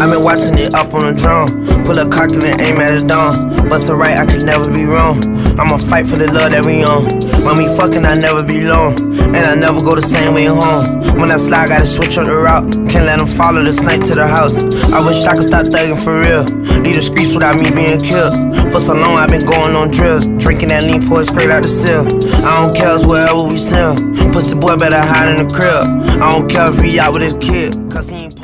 I been watching it up on the drone. Pull a cock and aim at the dawn. Bust a right, I could never be wrong. I'ma fight for the love that we on. When we fucking, I never be alone. And I never go the same way home. When I slide, gotta switch up the route. Can't let them follow the snipe to the house. I wish I could stop thugging for real. Leave the streets without me being killed. For so long, I've been going on drills. Drinking that lean, pour it straight out the seal. I don't care, it's wherever we sell. Pussy boy better hide in the crib. I don't care if he out with his kid, cause he ain't